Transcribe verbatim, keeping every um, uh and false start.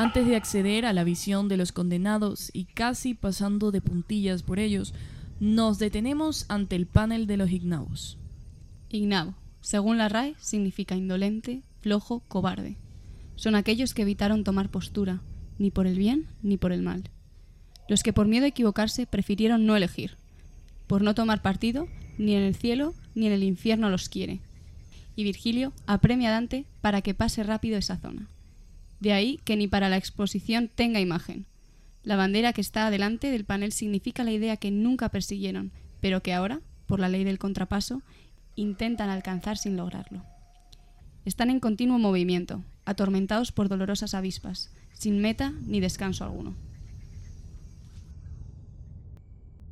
Antes de acceder a la visión de los condenados y casi pasando de puntillas por ellos, nos detenemos ante el panel de los ignavos. Ignavo, según la R A E, significa indolente, flojo, cobarde. Son aquellos que evitaron tomar postura, ni por el bien ni por el mal. Los que por miedo a equivocarse prefirieron no elegir. Por no tomar partido, ni en el cielo ni en el infierno los quiere. Y Virgilio apremia a Dante para que pase rápido esa zona. De ahí que ni para la exposición tenga imagen. La bandera que está adelante del panel significa la idea que nunca persiguieron, pero que ahora, por la ley del contrapaso, intentan alcanzar sin lograrlo. Están en continuo movimiento, atormentados por dolorosas avispas, sin meta ni descanso alguno.